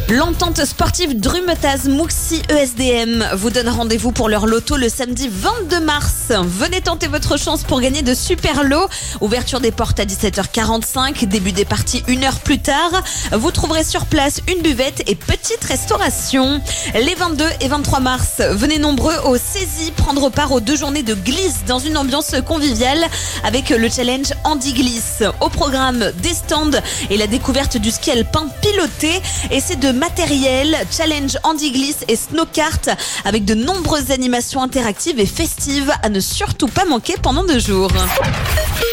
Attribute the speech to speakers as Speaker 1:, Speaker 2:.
Speaker 1: L'entente sportive Drumetaz Mouxy ESDM vous donne rendez-vous pour leur loto le samedi 22 mars. Venez tenter votre chance pour gagner de super lots. Ouverture des portes à 17h45, début des parties 1 heure plus tard. Vous trouverez sur place une buvette et petite restauration. Les 22 et 23 mars, venez nombreux au Saisie prendre part aux 2 journées de glisse dans une ambiance conviviale avec le challenge Andy Glisse. Au programme des stands et la découverte du ski alpin piloté. Et c'est de matériel, challenge Andy Glisse et snowkart avec de nombreuses animations interactives et festives à ne surtout pas manquer pendant 2 jours.